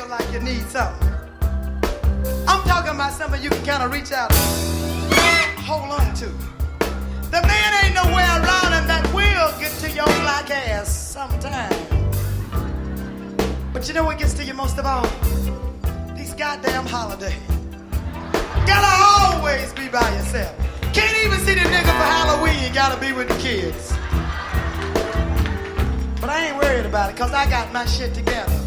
feel like you need something. I'm talking about something you can kind of reach out and hold on to. The man ain't nowhere around and that will get to your black ass sometime. But you know what gets to you most of all? These goddamn holidays. Gotta always be by yourself. Can't even see the nigga for Halloween, you gotta be with the kids. But I ain't worried about it, cause I got my shit together.